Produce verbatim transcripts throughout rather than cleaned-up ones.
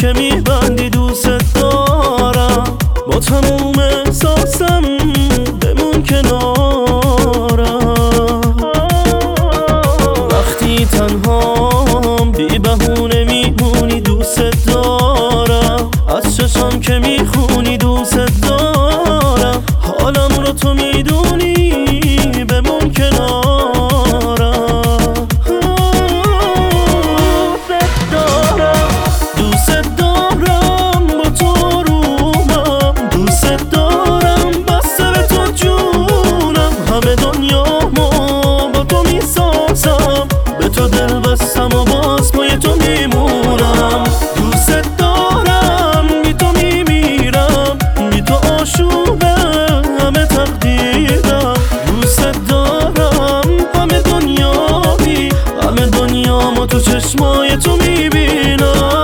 که میبندی دوست دارم، با تموم احساسم بمون کنارم. وقتی تنهام بی بهونه میمونی دوست دارم، از چشم که میخونی دوست دارم، حالم رو تو میدونی بمون کنارم. دوست دارم با تو رومم، دوست دارم بسته به تو جونم، همه دنیامو با تو میسازم، به تو دل بستم و باز پای تو میمونم. دوست دارم بی تو میمیرم، بی تو آشوبه همه تقدیرم. دوست دارم همه دنیامی، همه دنیامو تو چشمای تو میبینم.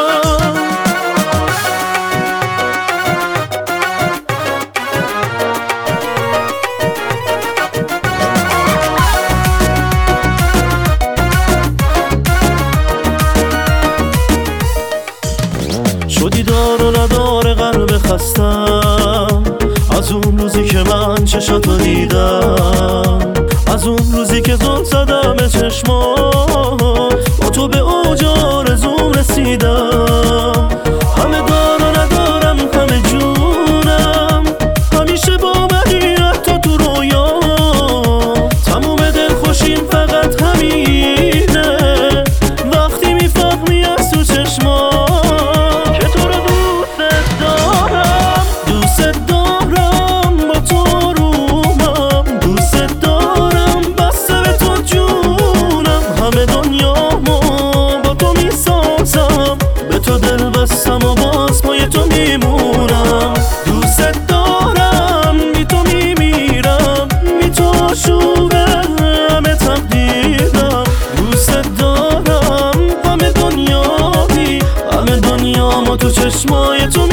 شدی دار و ندار قلب خستم، از اون روزی که من چشاتو دیدم، از اون روزی که زل زدم به چشمات، با تو به اوج آرزوم رسیدم. همه دار و ندارم همه جونم، همیشه با منی حتی تو رویا، تموم دل خوشیم فقط همینه، وقتی میفهمی از تو چشمات و باز پای تو میمونم. دوست دارم بی تو میمیرم، بی تو آشوبه همه تقدیرم. دوست دارم همه دنیامی، همه دنیامو تو چشمای تو